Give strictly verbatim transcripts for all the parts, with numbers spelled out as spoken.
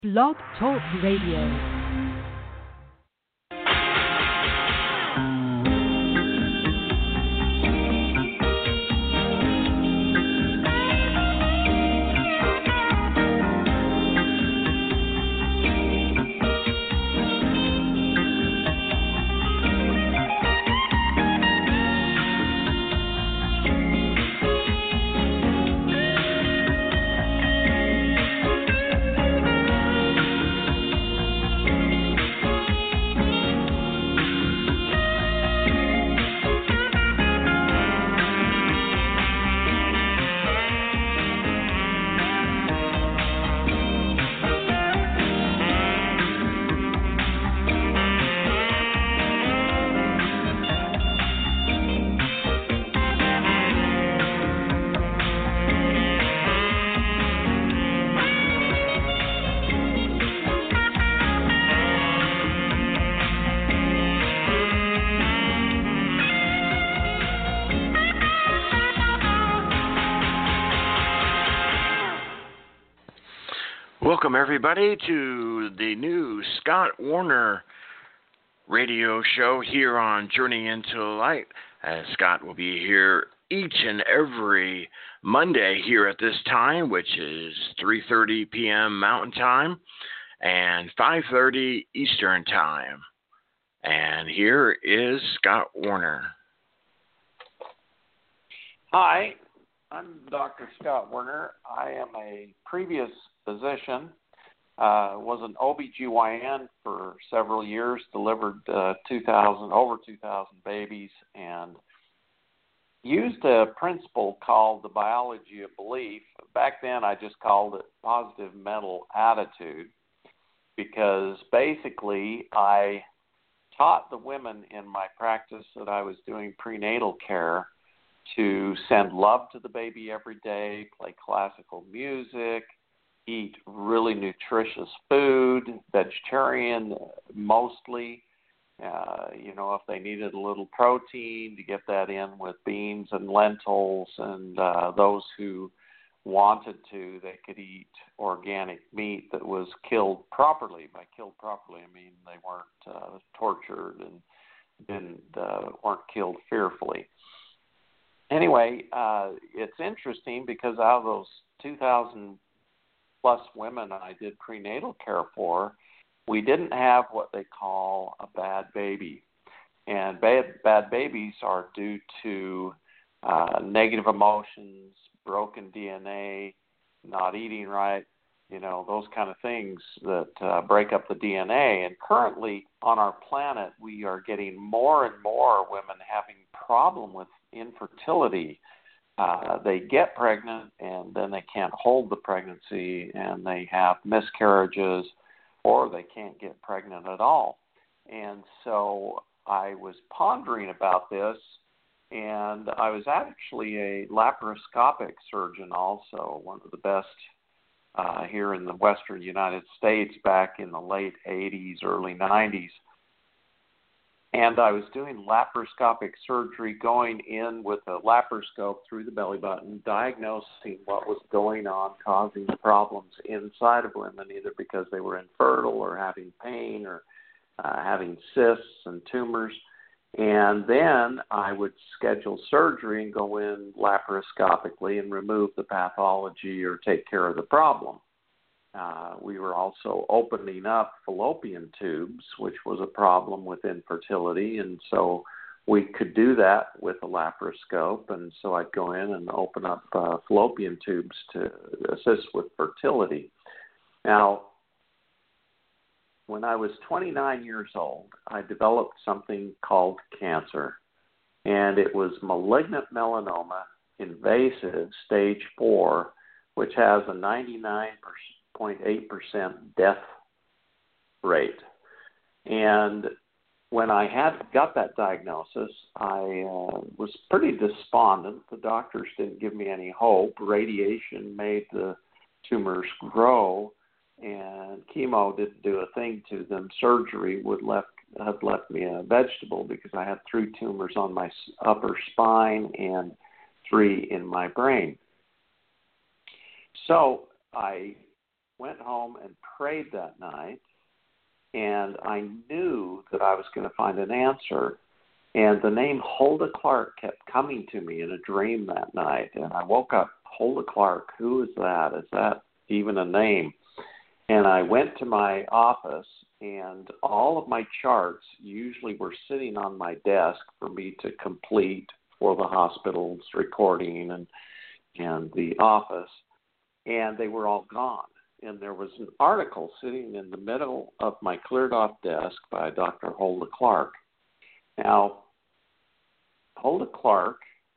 Blog Talk Radio. Welcome, everybody, to the new Scott Warner radio show here on Journey into the Light. As Scott will be here each and every Monday here at this time, which is three thirty p.m. Mountain Time and five thirty Eastern Time. And here is Scott Warner. Hi, I'm Doctor Scott Warner. I am a previous physician, uh, was an O B G Y N for several years, delivered uh, two thousand, over two thousand babies, and used a principle called the biology of belief. Back then, I just called it positive mental attitude, because basically I taught the women in my practice that I was doing prenatal care to send love to the baby every day, play classical music, eat really nutritious food, vegetarian mostly. Uh, you know, if they needed a little protein, to get that in with beans and lentils, and uh, those who wanted to, they could eat organic meat that was killed properly. By killed properly, I mean they weren't uh, tortured and didn't uh, weren't killed fearfully. Anyway, uh, it's interesting because out of those two thousand plus women I did prenatal care for, we didn't have what they call a bad baby. And bad, bad babies are due to uh, negative emotions, broken D N A, not eating right, you know, those kind of things that uh, break up the D N A. And currently on our planet, we are getting more and more women having problem with infertility. Uh, they get pregnant and then they can't hold the pregnancy, and they have miscarriages, or they can't get pregnant at all. And so I was pondering about this, and I was actually a laparoscopic surgeon also, one of the best uh, here in the western United States back in the late eighties, early nineties. And I was doing laparoscopic surgery, going in with a laparoscope through the belly button, diagnosing what was going on, causing problems inside of women, either because they were infertile or having pain or uh, having cysts and tumors. And then I would schedule surgery and go in laparoscopically and remove the pathology or take care of the problem. Uh, we were also opening up fallopian tubes, which was a problem with infertility, and so we could do that with a laparoscope. And so I'd go in and open up uh, fallopian tubes to assist with fertility. Now, when I was twenty-nine years old, I developed something called cancer, and it was malignant melanoma, invasive, stage four, which has a ninety-nine point eight percent death rate. And when I had got that diagnosis, I uh, was pretty despondent. The doctors didn't give me any hope. Radiation made the tumors grow, and chemo didn't do a thing to them. Surgery would left have left me a vegetable, because I had three tumors on my upper spine and three in my brain. So I went home and prayed that night, and I knew that I was going to find an answer. And the name Hulda Clark kept coming to me in a dream that night. And I woke up, Hulda Clark, who is that? Is that even a name? And I went to my office, and all of my charts usually were sitting on my desk for me to complete for the hospital's recording and and the office, and they were all gone. And there was an article sitting in the middle of my cleared-off desk by Doctor Hulda Clark. Now, Hulda Clark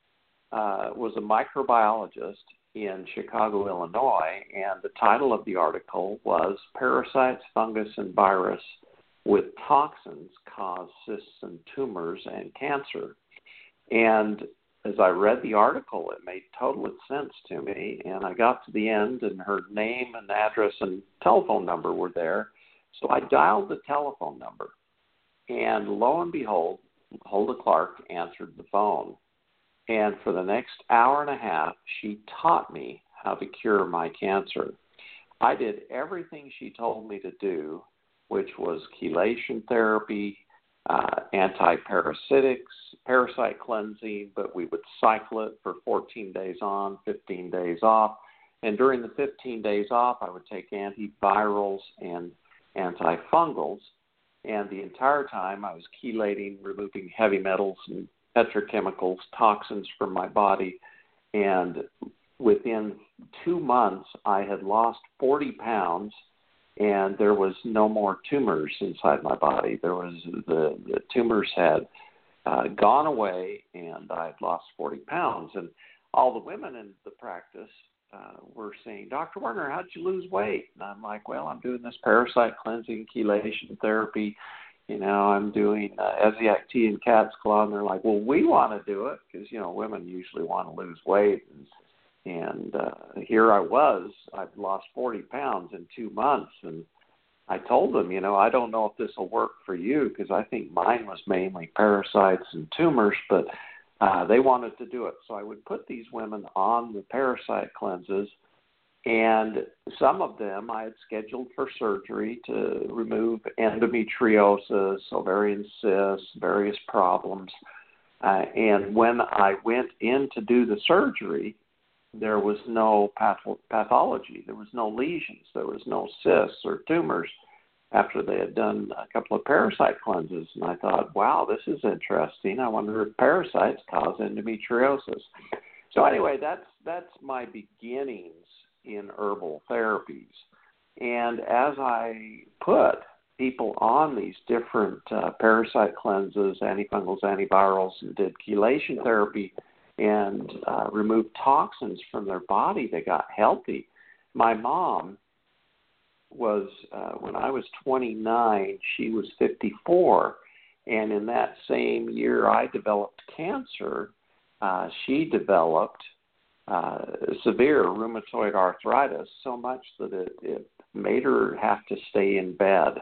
uh, was a microbiologist in Chicago, Illinois, and the title of the article was Parasites, Fungus, and Virus with Toxins Cause Cysts and Tumors and Cancer. And as I read the article, it made total sense to me, and I got to the end, and her name and address and telephone number were there. So I dialed the telephone number, and lo and behold, Hulda Clark answered the phone. And for the next hour and a half, she taught me how to cure my cancer. I did everything she told me to do, which was chelation therapy, uh, anti-parasitics, parasite cleansing, but we would cycle it for fourteen days on, fifteen days off. And during the fifteen days off, I would take antivirals and antifungals. And the entire time I was chelating, removing heavy metals and petrochemicals, toxins from my body. And within two months, I had lost forty pounds, and there was no more tumors inside my body. There was the, the tumors had uh, gone away, and I had lost forty pounds. And all the women in the practice uh, were saying, Doctor Werner, how'd you lose weight? And I'm like, well, I'm doing this parasite cleansing, chelation therapy. You know, I'm doing uh, Ezyak tea and cat's claw. And they're like, well, we want to do it because, you know, women usually want to lose weight. And, and uh, here I was. I'd lost forty pounds in two months. And I told them, you know, I don't know if this will work for you because I think mine was mainly parasites and tumors, but uh, they wanted to do it. So I would put these women on the parasite cleanses, and some of them I had scheduled for surgery to remove endometriosis, ovarian cysts, various problems. Uh, and when I went in to do the surgery, there was no path- pathology. There was no lesions. There was no cysts or tumors after they had done a couple of parasite cleanses. And I thought, wow, this is interesting. I wonder if parasites cause endometriosis. So anyway, that's that's my beginnings in herbal therapies. And as I put people on these different uh, parasite cleanses, antifungals, antivirals, and did chelation therapy and uh, removed toxins from their body, they got healthy. My mom was, uh, when I was twenty-nine, she was fifty-four. And in that same year I developed cancer, uh, she developed uh, severe rheumatoid arthritis, so much that it, it made her have to stay in bed.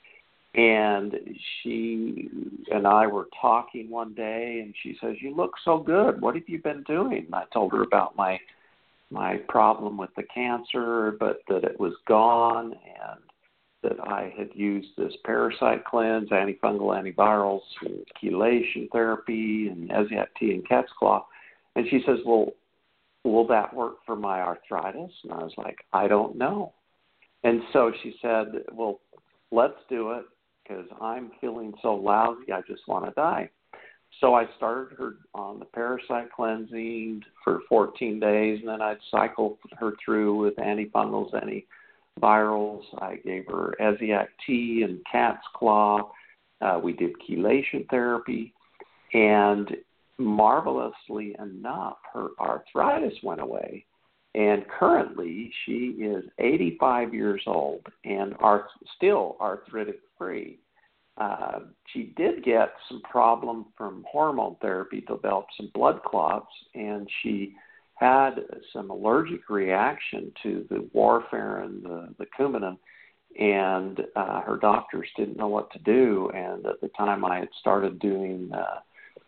And she and I were talking one day, and she says, you look so good. What have you been doing? And I told her about my my problem with the cancer, but that it was gone, and that I had used this parasite cleanse, antifungal, antivirals, and chelation therapy, and Ezyak tea and cat's claw. And she says, well, will that work for my arthritis? And I was like, I don't know. And so she said, well, let's do it, because I'm feeling so lousy, I just want to die. So I started her on the parasite cleansing for fourteen days, and then I'd cycle her through with antifungals, antivirals. I gave her Ezyak tea and cat's claw. Uh, we did chelation therapy, and marvelously enough, her arthritis went away. And currently, she is eighty-five years old and arth- still arthritic-free. Uh, she did get some problem from hormone therapy, developed some blood clots, and she had some allergic reaction to the warfarin, the, the Coumadin, and uh, her doctors didn't know what to do. And at the time I had started doing uh,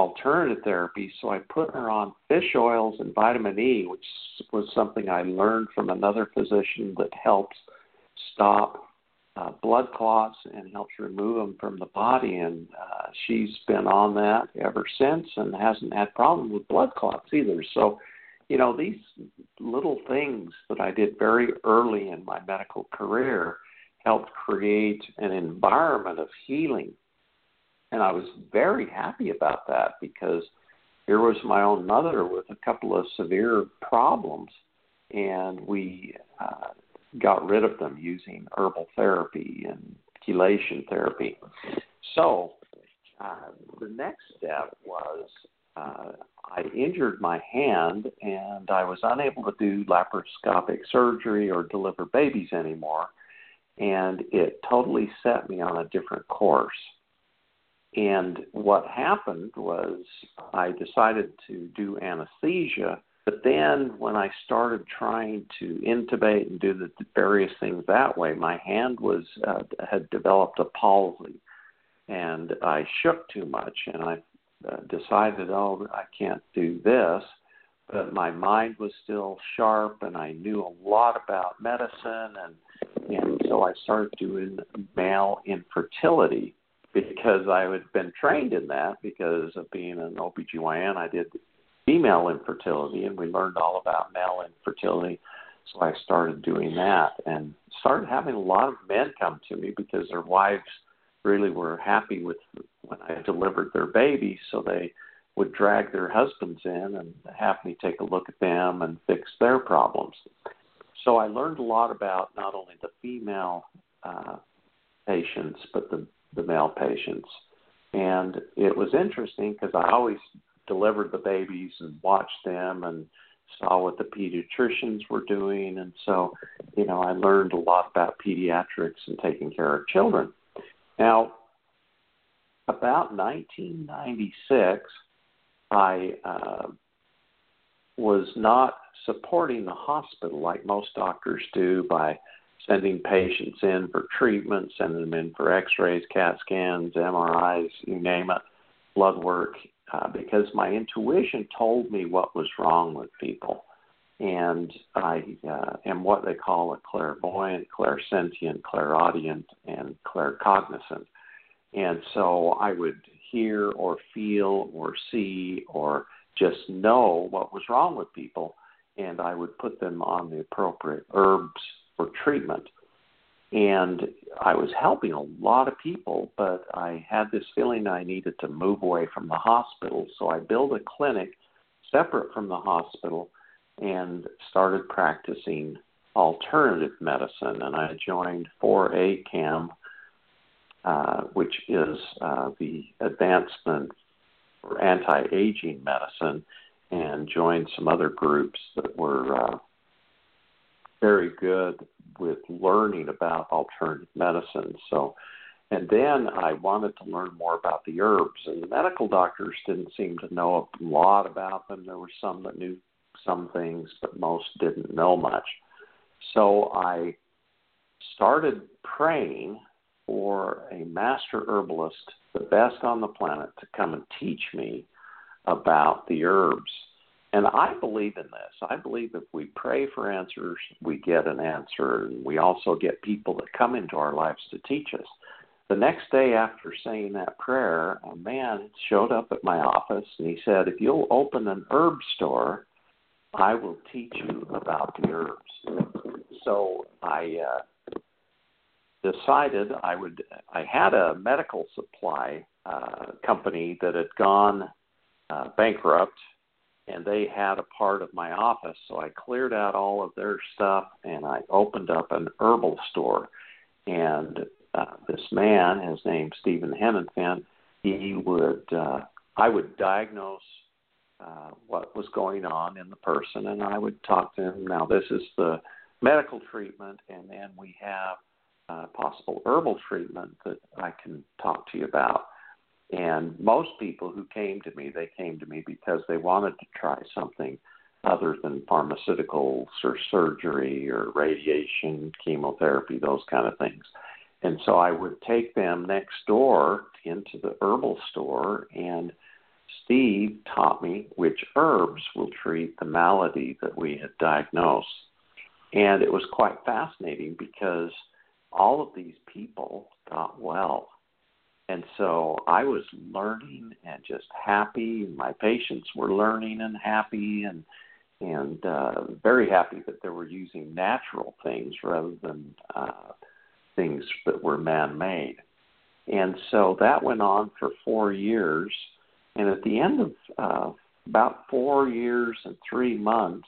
alternative therapy, so I put her on fish oils and vitamin E, which was something I learned from another physician that helps stop uh, blood clots and helps remove them from the body. And uh, she's been on that ever since and hasn't had problems with blood clots either. So, you know, these little things that I did very early in my medical career helped create an environment of healing. And I was very happy about that because here was my own mother with a couple of severe problems, and we uh, got rid of them using herbal therapy and chelation therapy. So uh, the next step was uh, I injured my hand, and I was unable to do laparoscopic surgery or deliver babies anymore, and it totally set me on a different course. And what happened was I decided to do anesthesia, but then when I started trying to intubate and do the various things that way, my hand was uh, had developed a palsy, and I shook too much, and I uh, decided, oh, I can't do this. But my mind was still sharp, and I knew a lot about medicine, and and so I started doing male infertility, because I had been trained in that because of being an O B G Y N. I did female infertility, and we learned all about male infertility. So I started doing that and started having a lot of men come to me because their wives really were happy with when I delivered their baby. So they would drag their husbands in and have me take a look at them and fix their problems. So I learned a lot about not only the female uh, patients, but the the male patients. And it was interesting because I always delivered the babies and watched them and saw what the pediatricians were doing. And so, you know, I learned a lot about pediatrics and taking care of children. Now, about nineteen ninety-six, I uh, was not supporting the hospital like most doctors do by sending patients in for treatment, sending them in for x-rays, CAT scans, M R Is, you name it, blood work, uh, because my intuition told me what was wrong with people. And I uh, am what they call a clairvoyant, clairsentient, clairaudient, and claircognizant. And so I would hear or feel or see or just know what was wrong with people, and I would put them on the appropriate herbs for treatment. And I was helping a lot of people, but I had this feeling I needed to move away from the hospital. So I built a clinic separate from the hospital and started practicing alternative medicine. And I joined four A C A M, uh, which is uh, the advancement for anti-aging medicine, and joined some other groups that were uh, very good with learning about alternative medicine. So, and then I wanted to learn more about the herbs, and the medical doctors didn't seem to know a lot about them. There were some that knew some things, but most didn't know much. So I started praying for a master herbalist, the best on the planet, to come and teach me about the herbs. And I believe in this. I believe if we pray for answers, we get an answer. And we also get people that come into our lives to teach us. The next day after saying that prayer, a man showed up at my office, and he said, if you'll open an herb store, I will teach you about the herbs. So I uh, decided I would, I had a medical supply uh, company that had gone uh, bankrupt, and they had a part of my office, so I cleared out all of their stuff, and I opened up an herbal store. And uh, this man, his name's Stephen Henenfant, he would, uh, I would diagnose uh, what was going on in the person, and I would talk to him. Now, this is the medical treatment, and then we have uh, possible herbal treatment that I can talk to you about. And most people who came to me, they came to me because they wanted to try something other than pharmaceuticals or surgery or radiation, chemotherapy, those kind of things. And so I would take them next door into the herbal store and Steve taught me which herbs will treat the malady that we had diagnosed. And it was quite fascinating because all of these people got well. And so I was learning and just happy. My patients were learning and happy and and uh, very happy that they were using natural things rather than uh, things that were man-made. And so that went on for four years. And at the end of uh, about four years and three months,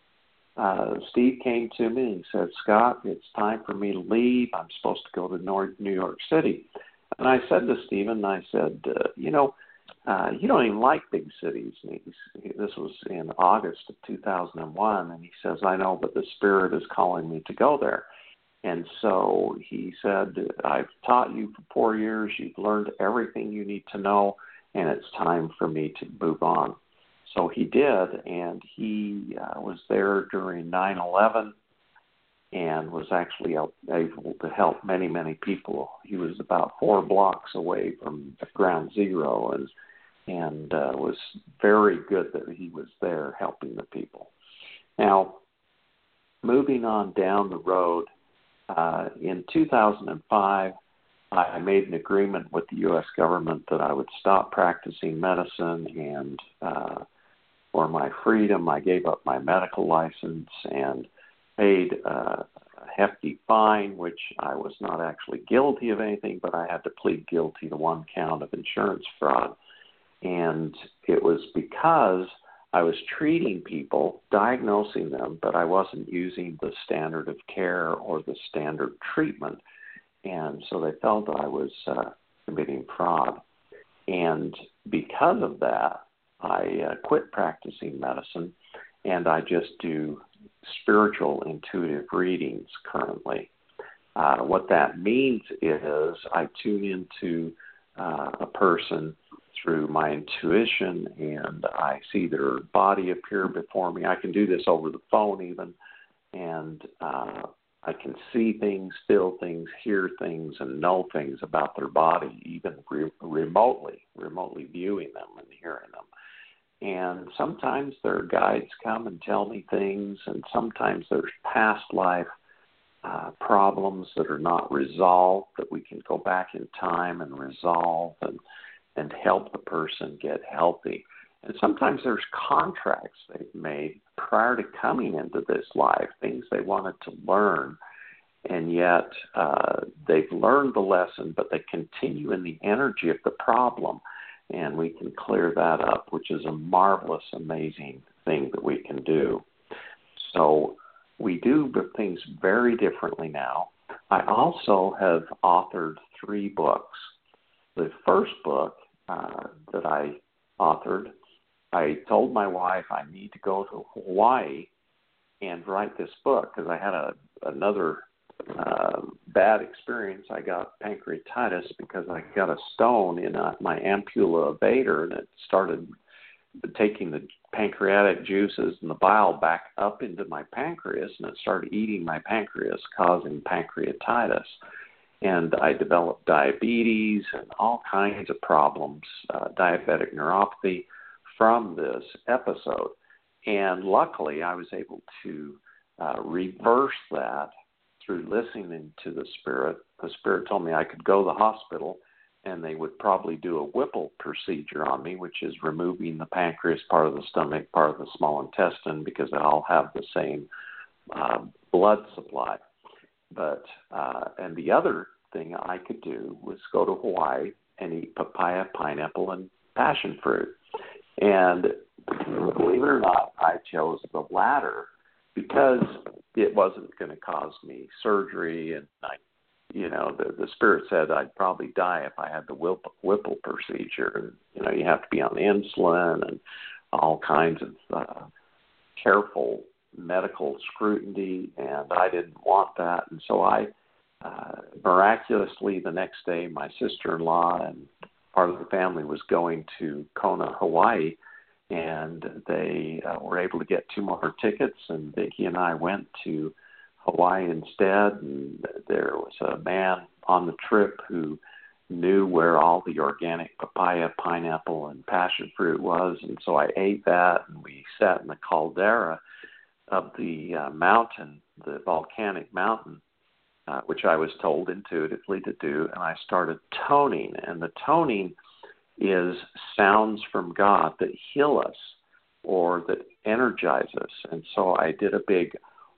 uh, Steve came to me and said, Scott, it's time for me to leave. I'm supposed to go to North New York City. And I said to Stephen, I said, uh, you know, uh, you don't even like big cities. And he, this was in August of two thousand one. And he says, I know, but the Spirit is calling me to go there. And so he said, I've taught you for four years. You've learned everything you need to know, and it's time for me to move on. So he did, and he uh, was there during nine eleven and was actually able to help many, many people. He was about four blocks away from ground zero and and uh, was very good that he was there helping the people. Now, moving on down the road, uh, in two thousand five, I made an agreement with the U S government that I would stop practicing medicine, and uh, for my freedom, I gave up my medical license and paid uh, a hefty fine, which I was not actually guilty of anything, but I had to plead guilty to one count of insurance fraud. And it was because I was treating people, diagnosing them, but I wasn't using the standard of care or the standard treatment. And so they felt that I was uh, committing fraud. And because of that, I uh, quit practicing medicine, and I just do spiritual intuitive readings currently. Uh, what that means is I tune into uh, a person through my intuition, and I see their body appear before me. I can do this over the phone even, and uh, I can see things, feel things, hear things, and know things about their body, even re- remotely, remotely viewing them and hearing them. And sometimes their guides come and tell me things, and sometimes there's past life uh, problems that are not resolved that we can go back in time and resolve and, and help the person get healthy. And sometimes there's contracts they've made prior to coming into this life, things they wanted to learn, and yet uh, they've learned the lesson, but they continue in the energy of the problem. And we can clear that up, which is a marvelous, amazing thing that we can do. So we do things very differently now. I also have authored three books. The first book uh, that I authored, I told my wife I need to go to Hawaii and write this book because I had a, another Uh, bad experience. I got pancreatitis because I got a stone in uh, my ampulla vator, and it started taking the pancreatic juices and the bile back up into my pancreas, and it started eating my pancreas, causing pancreatitis. And I developed diabetes and all kinds of problems, uh, diabetic neuropathy from this episode. And luckily, I was able to uh, reverse that through listening to the Spirit. The Spirit told me I could go to the hospital and they would probably do a Whipple procedure on me, which is removing the pancreas, part of the stomach, part of the small intestine, because they all have the same uh, blood supply. But uh, and the other thing I could do was go to Hawaii and eat papaya, pineapple, and passion fruit. And believe it or not, I chose the latter because it wasn't going to cause me surgery, and I, you know, the the Spirit said I'd probably die if I had the Whipple, Whipple procedure. And you know, you have to be on insulin and all kinds of uh, careful medical scrutiny, and I didn't want that. And so I, uh, miraculously, the next day, my sister-in-law and part of the family was going to Kona, Hawaii, and they uh, were able to get two more tickets, and Vicki and I went to Hawaii instead. And there was a man on the trip who knew where all the organic papaya, pineapple, and passion fruit was, and so I ate that, and we sat in the caldera of the uh, mountain, the volcanic mountain, uh, which I was told intuitively to do, and I started toning, and the toning is sounds from God that heal us or that energize us, and so I did a big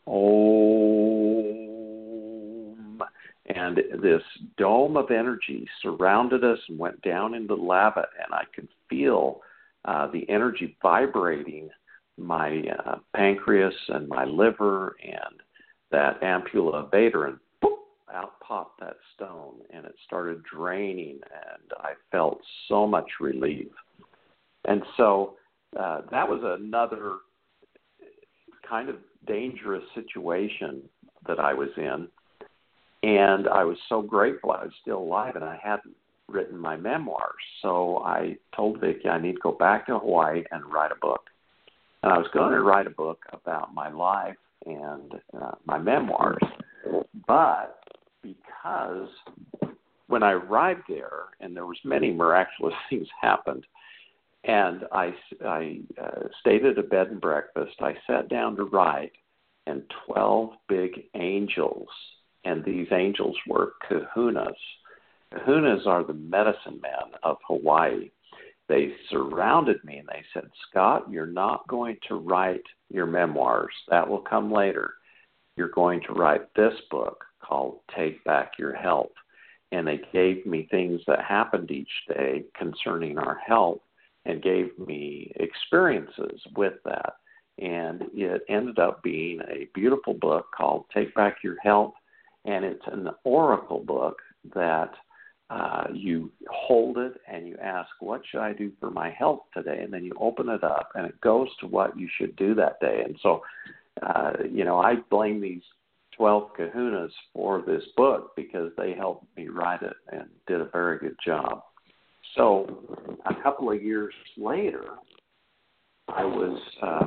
Om, and this dome of energy surrounded us and went down into lava, and I could feel uh, the energy vibrating my uh, pancreas and my liver and that ampulla vator, and boop, out popped that stone, and it started draining, and I felt so much relief. And so uh, that was another kind of dangerous situation that I was in, and I was so grateful I was still alive, and I hadn't written my memoirs. So I told Vicki I need to go back to Hawaii and write a book. And I was going to write a book about my life and uh, my memoirs, but because when I arrived there, and there was many miraculous things happened, and I, I uh, stayed at a bed and breakfast, I sat down to write, and twelve big angels, and these angels were kahunas. Kahunas are the medicine men of Hawaii. They surrounded me, and they said, Scott, you're not going to write your memoirs. That will come later. You're going to write this book called Take Back Your Health. And they gave me things that happened each day concerning our health and gave me experiences with that. And it ended up being a beautiful book called Take Back Your Health, and it's an oracle book that uh, you hold it and you ask, what should I do for my health today? And then you open it up, and it goes to what you should do that day. And so, uh, you know, I blame these twelve kahunas for this book because they helped me write it and did a very good job. So a couple of years later, I was uh,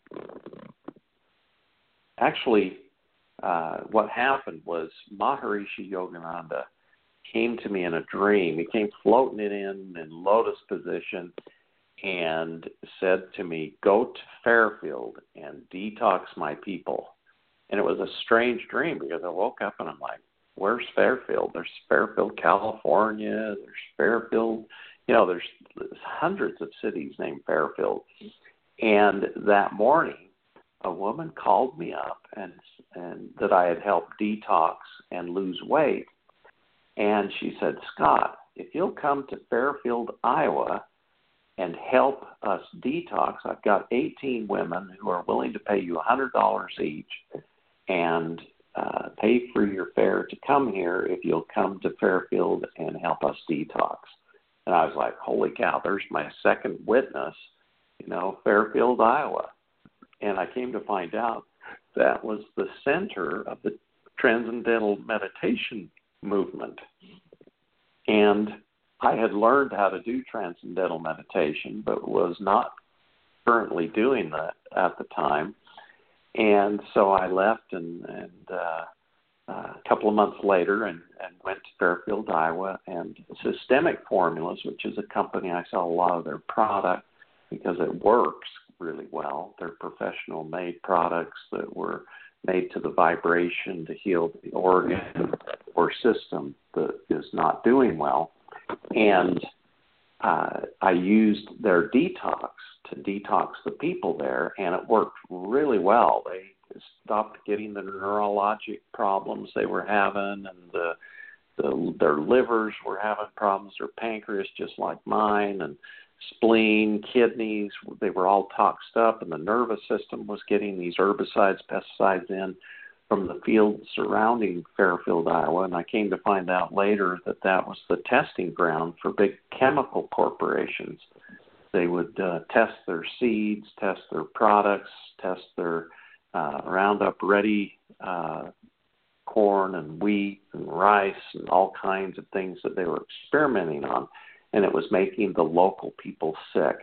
actually, uh, what happened was Maharishi Yogananda came to me in a dream. He came floating in in lotus position and said to me, go to Fairfield and detox my people. And it was a strange dream because I woke up and I'm like, where's Fairfield? There's Fairfield, California. There's Fairfield. You know, there's, there's hundreds of cities named Fairfield. And that morning, a woman called me up and and that I had helped detox and lose weight. And she said, Scott, if you'll come to Fairfield, Iowa, and help us detox, I've got eighteen women who are willing to pay you one hundred dollars each and uh, pay for your fare to come here if you'll come to Fairfield and help us detox. And I was like, holy cow, there's my second witness, you know, Fairfield, Iowa. And I came to find out that was the center of the Transcendental Meditation movement. And I had learned how to do Transcendental Meditation, but was not currently doing that at the time. And so I left and, and uh, uh, a couple of months later and, and went to Fairfield, Iowa, and Systemic Formulas, which is a company I sell a lot of their product because it works really well. They're professional-made products that were made to the vibration to heal the organ or system that is not doing well. And uh, I used their detox to detox the people there, and it worked really well. They stopped getting the neurologic problems they were having, and the, the their livers were having problems, their pancreas just like mine, and spleen, kidneys, they were all toxed up, and the nervous system was getting these herbicides, pesticides in from the fields surrounding Fairfield, Iowa. And I came to find out later that that was the testing ground for big chemical corporations. They would uh, test their seeds, test their products, test their uh, Roundup Ready uh, corn and wheat and rice and all kinds of things that they were experimenting on. And it was making the local people sick.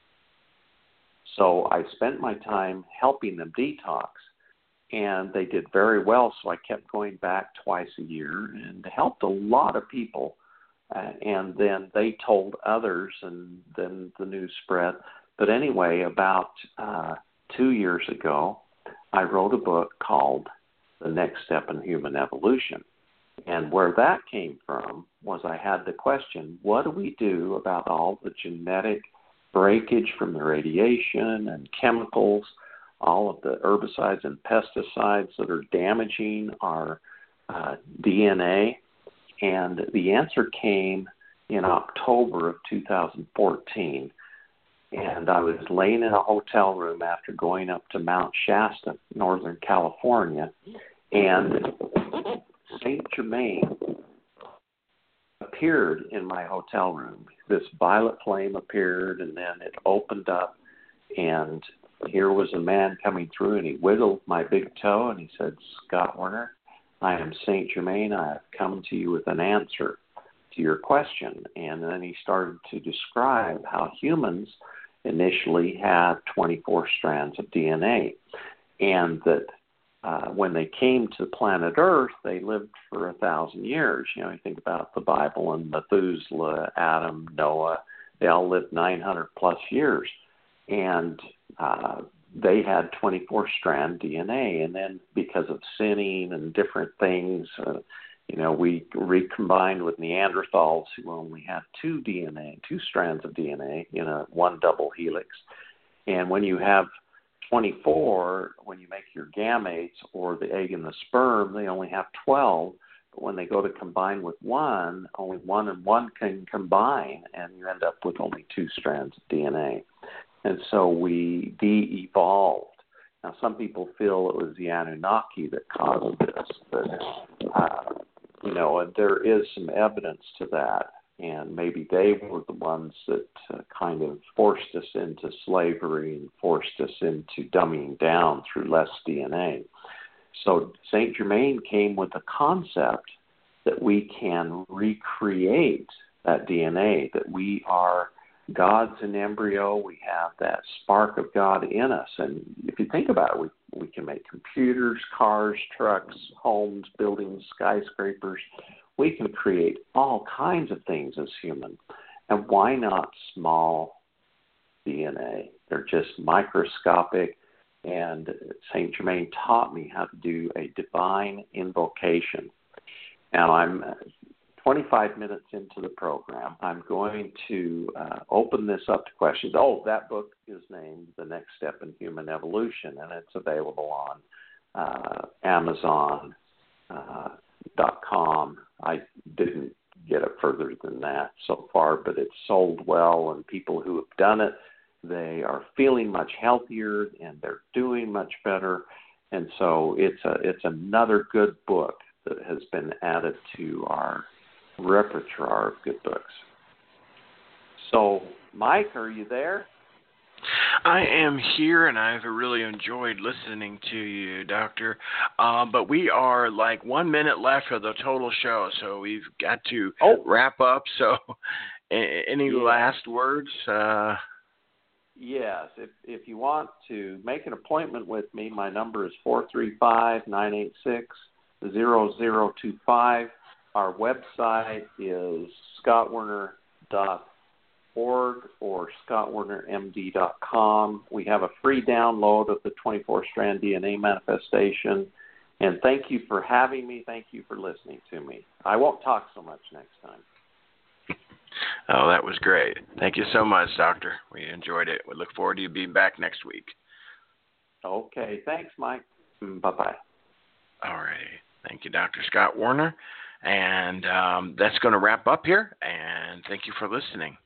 So I spent my time helping them detox, and they did very well. So I kept going back twice a year and helped a lot of people uh, and then they told others, and then the news spread. But anyway, about uh, two years ago, I wrote a book called The Next Step in Human Evolution. And where that came from was I had the question, what do we do about all the genetic breakage from the radiation and chemicals, all of the herbicides and pesticides that are damaging our uh, D N A? And the answer came in October of two thousand fourteen. And I was laying in a hotel room after going up to Mount Shasta, Northern California, and Saint Germain appeared in my hotel room. This violet flame appeared, and then it opened up, and here was a man coming through, and he wiggled my big toe, and he said, Scott Werner, I am Saint Germain. I have come to you with an answer to your question. And then he started to describe how humans initially had twenty-four strands of D N A, and that uh, when they came to planet Earth, they lived for a thousand years. You know, you think about the Bible and Methuselah, Adam, Noah, they all lived nine hundred plus years, and uh, they had twenty-four strand D N A, and then because of sinning and different things, uh, you know, we recombined with Neanderthals who only had two D N A, two strands of D N A in a one double helix. And when you have twenty-four, when you make your gametes or the egg and the sperm, they only have twelve. But when they go to combine with one, only one and one can combine, and you end up with only two strands of D N A. And so we de-evolved. Now, some people feel it was the Anunnaki that caused this, but, uh, you know, and there is some evidence to that. And maybe they were the ones that uh, kind of forced us into slavery and forced us into dumbing down through less D N A. So Saint Germain came with a concept that we can recreate that D N A, that we are God's in embryo. We have that spark of God in us. And if you think about it, we, we can make computers, cars, trucks, homes, buildings, skyscrapers. We can create all kinds of things as humans. And why not small D N A? They're just microscopic. And Saint Germain taught me how to do a divine invocation. Now, I'm twenty-five minutes into the program. I'm going to uh, open this up to questions. Oh, that book is named The Next Step in Human Evolution, and it's available on uh, Amazon uh, dot com. I didn't get it further than that so far, but it's sold well, and people who have done it, they are feeling much healthier, and they're doing much better. And so it's a it's another good book that has been added to our repertoire of good books. So, Mike, are you there? I am here, and I've really enjoyed listening to you, Doctor. Uh, but we are like one minute left of the total show, so we've got to oh. wrap up. So, any yeah. last words? Uh, yes. If if you want to make an appointment with me, my number is four three five, nine eight six, zero zero two five. Our website is scott werner dot org or scott werner m d dot com. We have a free download of the twenty-four strand D N A manifestation. And thank you for having me. Thank you for listening to me. I won't talk so much next time. Oh, that was great. Thank you so much, Doctor. We enjoyed it. We look forward to you being back next week. Okay. Thanks, Mike. Bye-bye. All righty. Thank you, Doctor Scott Werner. And um, that's going to wrap up here. And thank you for listening.